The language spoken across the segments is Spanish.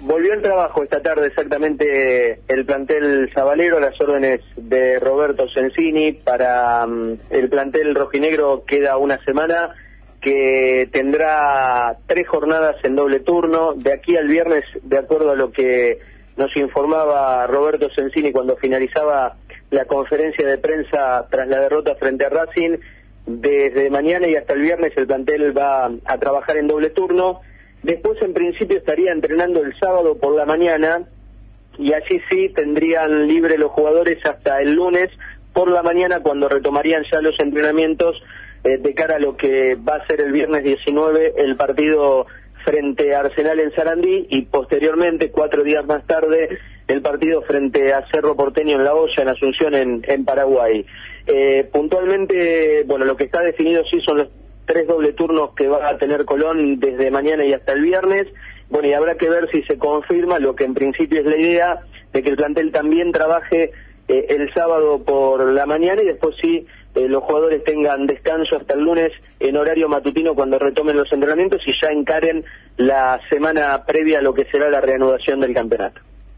Volvió al trabajo esta tarde exactamente el plantel sabalero, las órdenes de Roberto Sensini. Para el plantel rojinegro queda una semana que tendrá 3 jornadas en doble turno. De aquí al viernes, de acuerdo a lo que nos informaba Roberto Sensini cuando finalizaba la conferencia de prensa tras la derrota frente a Racing, desde mañana y hasta el viernes el plantel va a trabajar en doble turno. Después, en principio, estaría entrenando el sábado por la mañana, y allí sí tendrían libre los jugadores hasta el lunes por la mañana, cuando retomarían ya los entrenamientos de cara a lo que va a ser el viernes 19, el partido frente a Arsenal en Sarandí, y posteriormente, 4 días más tarde, el partido frente a Cerro Porteño en La Hoya, en Asunción, en Paraguay. Puntualmente, bueno, lo que está definido sí son los 3 doble turnos que va a tener Colón desde mañana y hasta el viernes. Bueno, y habrá que ver si se confirma lo que en principio es la idea, de que el plantel también trabaje el sábado por la mañana, y después sí los jugadores tengan descanso hasta el lunes en horario matutino, cuando retomen los entrenamientos y ya encaren la semana previa a lo que será la reanudación del campeonato.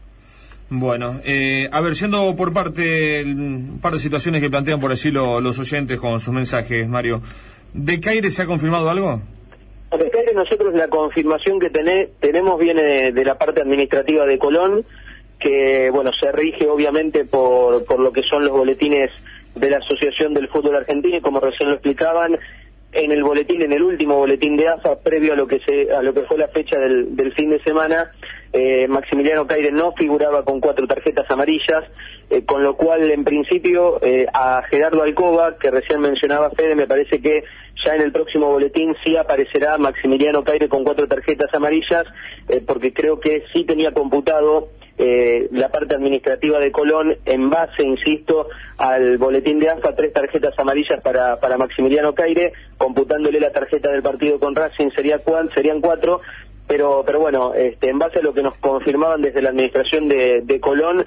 Bueno, a ver, yendo por parte, un par de situaciones que plantean por allí los oyentes con sus mensajes, Mario. ¿De Caire se ha confirmado algo? De Caire, nosotros la confirmación que tenemos viene de la parte administrativa de Colón, que bueno, se rige obviamente por lo que son los boletines de la Asociación del Fútbol Argentino, y como recién lo explicaban, en el último boletín de AFA, previo a lo que fue la fecha del fin de semana, Maximiliano Caire no figuraba con 4 tarjetas amarillas, con lo cual, en principio, a Gerardo Alcoba, que recién mencionaba Fede, me parece que ya en el próximo boletín sí aparecerá Maximiliano Caire con 4 tarjetas amarillas, porque creo que sí tenía computado la parte administrativa de Colón, en base, insisto, al boletín de AFA, 3 tarjetas amarillas para Maximiliano Caire, computándole la tarjeta del partido con Racing serían 4, pero bueno, en base a lo que nos confirmaban desde la administración de Colón,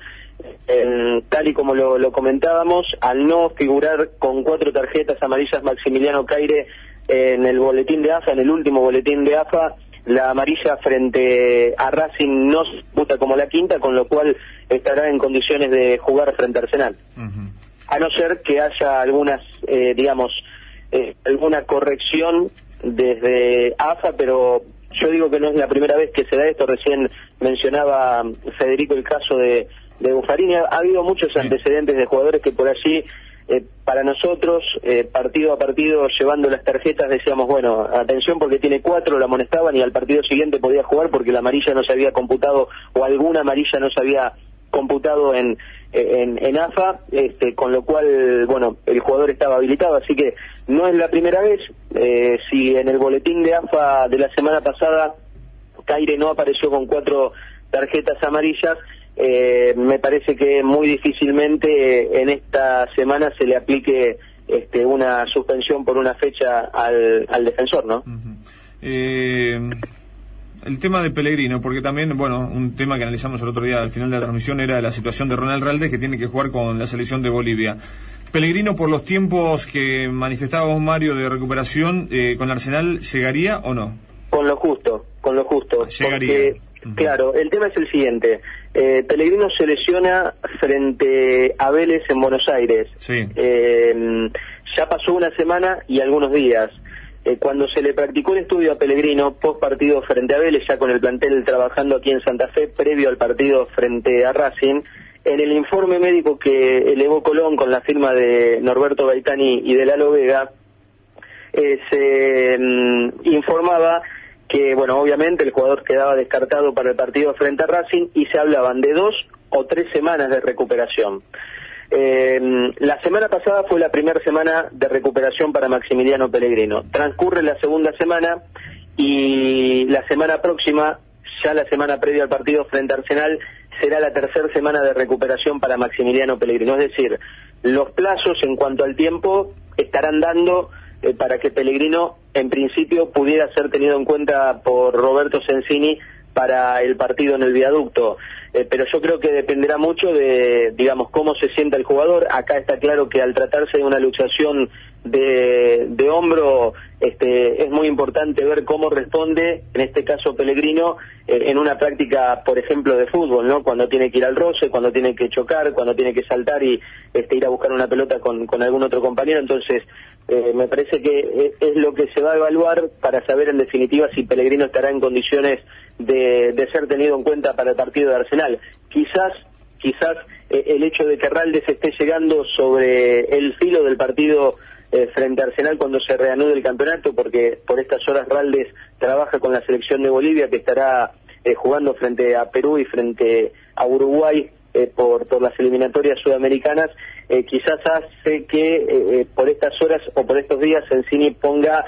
tal y como lo comentábamos, al no figurar con 4 tarjetas amarillas Maximiliano Caire en el boletín de AFA, en el último boletín de AFA, la amarilla frente a Racing no se disputa como la quinta, con lo cual estará en condiciones de jugar frente a Arsenal. Uh-huh. A no ser que haya algunas, alguna corrección desde AFA, pero yo digo que no es la primera vez que se da esto. Recién mencionaba Federico el caso de Buffarini. Ha habido muchos antecedentes de jugadores que por allí, para nosotros, partido a partido, llevando las tarjetas, decíamos, bueno, atención porque tiene 4, la amonestaban, y al partido siguiente podía jugar porque la amarilla no se había computado, o alguna amarilla no se había computado en AFA, con lo cual, bueno, el jugador estaba habilitado, así que no es la primera vez. Si en el boletín de AFA de la semana pasada Caire no apareció con 4 tarjetas amarillas, me parece que muy difícilmente en esta semana se le aplique una suspensión por una fecha al defensor, ¿no? Uh-huh. El tema de Pellegrino, porque también, bueno, un tema que analizamos el otro día al final de la transmisión era la situación de Ronald Raldes, que tiene que jugar con la selección de Bolivia. Pellegrino, por los tiempos que manifestábamos, Mario, de recuperación, ¿con Arsenal llegaría o no? Con lo justo. Llegaría. Porque, claro, el tema es el siguiente. Pellegrino se lesiona frente a Vélez en Buenos Aires. Sí. Ya pasó una semana y algunos días. Cuando se le practicó el estudio a Pellegrino post partido frente a Vélez, ya con el plantel trabajando aquí en Santa Fe, previo al partido frente a Racing, en el informe médico que elevó Colón con la firma de Norberto Gaitani y de Lalo Vega, se informaba que, bueno, obviamente el jugador quedaba descartado para el partido frente a Racing, y se hablaban de 2 o 3 semanas de recuperación. La semana pasada fue la primera semana de recuperación para Maximiliano Pellegrino. Transcurre la segunda semana, y la semana próxima, ya la semana previa al partido frente a Arsenal, será la tercera semana de recuperación para Maximiliano Pellegrino. Es decir, los plazos en cuanto al tiempo estarán dando para que Pellegrino en principio pudiera ser tenido en cuenta por Roberto Sensini para el partido en el Viaducto. Pero yo creo que dependerá mucho de, digamos, cómo se sienta el jugador. Acá está claro que al tratarse de una luxación de hombro, es muy importante ver cómo responde, en este caso Pellegrino, en una práctica, por ejemplo, de fútbol, ¿no? Cuando tiene que ir al roce, cuando tiene que chocar, cuando tiene que saltar y ir a buscar una pelota con algún otro compañero. Entonces, me parece que es lo que se va a evaluar para saber en definitiva si Pellegrino estará en condiciones de ser tenido en cuenta para el partido de Arsenal. Quizás el hecho de que Raldes esté llegando sobre el filo del partido frente a Arsenal cuando se reanude el campeonato, porque por estas horas Raldes trabaja con la selección de Bolivia, que estará jugando frente a Perú y frente a Uruguay por las eliminatorias sudamericanas. Quizás hace que por estas horas o por estos días Sensini ponga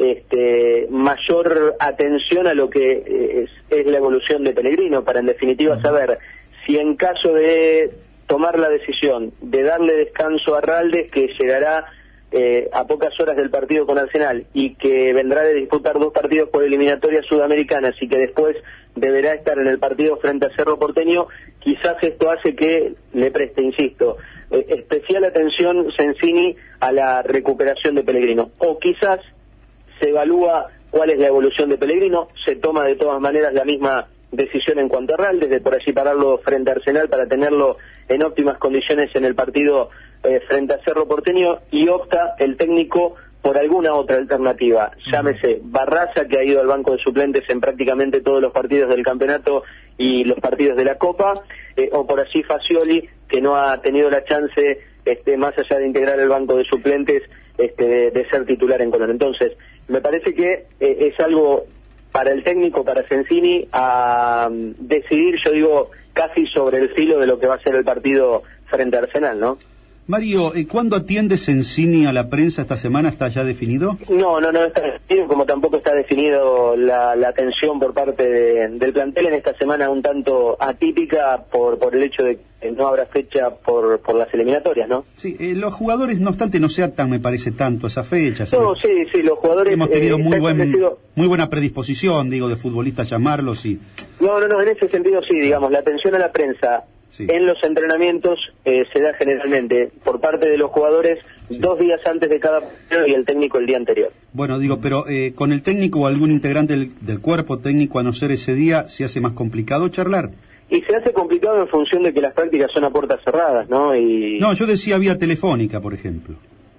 mayor atención a lo que es la evolución de Pellegrino, para en definitiva saber si en caso de tomar la decisión de darle descanso a Raldes, que llegará a pocas horas del partido con Arsenal y que vendrá de disputar 2 partidos por eliminatorias sudamericanas y que después deberá estar en el partido frente a Cerro Porteño, quizás esto hace que le preste, insisto, especial atención Sensini a la recuperación de Pellegrino, o quizás se evalúa cuál es la evolución de Pellegrino, se toma de todas maneras la misma decisión en cuanto a Raldes, de por allí pararlo frente a Arsenal para tenerlo en óptimas condiciones en el partido frente a Cerro Porteño, y opta el técnico por alguna otra alternativa, llámese Barraza, que ha ido al banco de suplentes en prácticamente todos los partidos del campeonato y los partidos de la Copa, o por allí Fagioli, que no ha tenido la chance, más allá de integrar el banco de suplentes, de ser titular en Colón. Entonces, me parece que es algo para el técnico, para Sensini, a decidir, yo digo, casi sobre el filo de lo que va a ser el partido frente a Arsenal, ¿no? Mario, ¿cuándo atiende Sensini a la prensa esta semana? ¿Está ya definido? No está definido, como tampoco está definido la atención por parte del plantel en esta semana, un tanto atípica por el hecho de que no habrá fecha por las eliminatorias, ¿no? Sí, los jugadores, no obstante, no se atan, me parece, tanto esa fecha. No, sí, los jugadores... Hemos tenido muy buena predisposición, digo, de futbolistas llamarlos y... No, en ese sentido sí, digamos, la atención a la prensa... Sí. En los entrenamientos se da generalmente por parte de los jugadores 2 días antes de cada partido y el técnico el día anterior. Bueno, digo, pero con el técnico o algún integrante del cuerpo técnico, a no ser ese día, ¿se hace más complicado charlar? Y se hace complicado en función de que las prácticas son a puertas cerradas, ¿no? No, yo decía vía telefónica, por ejemplo.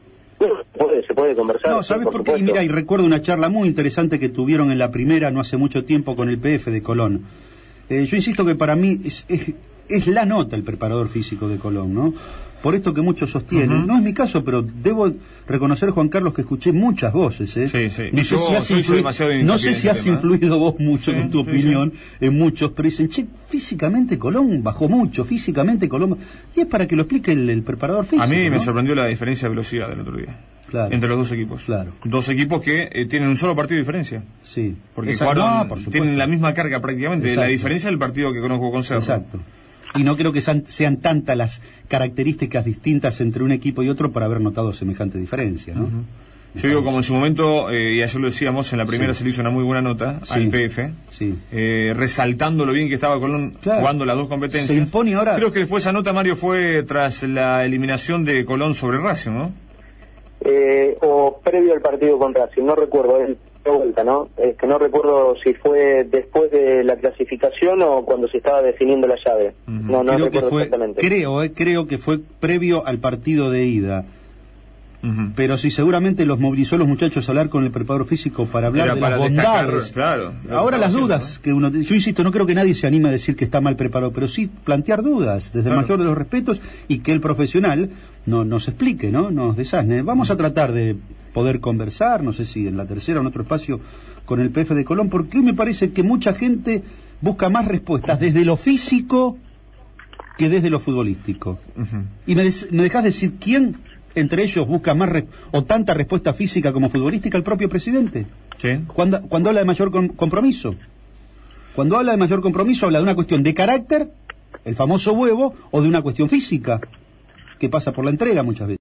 Se puede conversar. No, ¿sabes por qué? Y mira, y recuerdo una charla muy interesante que tuvieron en la primera, no hace mucho tiempo, con el PF de Colón. Yo insisto que para mí es la nota el preparador físico de Colón, ¿no? Por esto que muchos sostienen. No es mi caso, pero debo reconocer, Juan Carlos, que escuché muchas voces, ¿eh? Sí. No sé si has influido vos mucho con tu opinión en muchos, pero dicen, físicamente Colón bajó mucho, y es para que lo explique el preparador físico. A mí me ¿no? sorprendió la diferencia de velocidad del otro día. Claro. Entre los 2 equipos. Claro. 2 equipos que tienen un solo partido de diferencia. Sí. Porque tienen la misma carga prácticamente. Exacto. La diferencia del partido que conozco con Cerro. Exacto. Y no creo que sean tantas las características distintas entre un equipo y otro para haber notado semejante diferencia, ¿no? Yo digo, como en su momento, y ayer lo decíamos, en la primera se le hizo una muy buena nota al PF, resaltando lo bien que estaba Colón jugando las 2 competencias. Se impone ahora. Creo que después esa nota, Mario, fue tras la eliminación de Colón sobre Racing, ¿no? O previo al partido con Racing, no recuerdo, de vuelta, ¿no? Que no recuerdo si fue después de la clasificación o cuando se estaba definiendo la llave. No recuerdo exactamente. Creo que fue previo al partido de ida. Pero sí, seguramente los movilizó los muchachos a hablar con el preparador físico para hablar de las bondades. Claro, ahora las dudas que uno... Yo insisto, no creo que nadie se anime a decir que está mal preparado, pero sí plantear dudas desde el mayor de los respetos y que el profesional nos explique, ¿no? Nos desasne. Vamos a tratar de poder conversar, no sé si en la tercera o en otro espacio, con el PF de Colón, porque hoy me parece que mucha gente busca más respuestas desde lo físico que desde lo futbolístico. Y me dejás decir quién entre ellos busca más o tanta respuesta física como futbolística. El propio presidente. Sí. Cuando habla de mayor compromiso. Cuando habla de mayor compromiso, habla de una cuestión de carácter, el famoso huevo, o de una cuestión física, que pasa por la entrega muchas veces.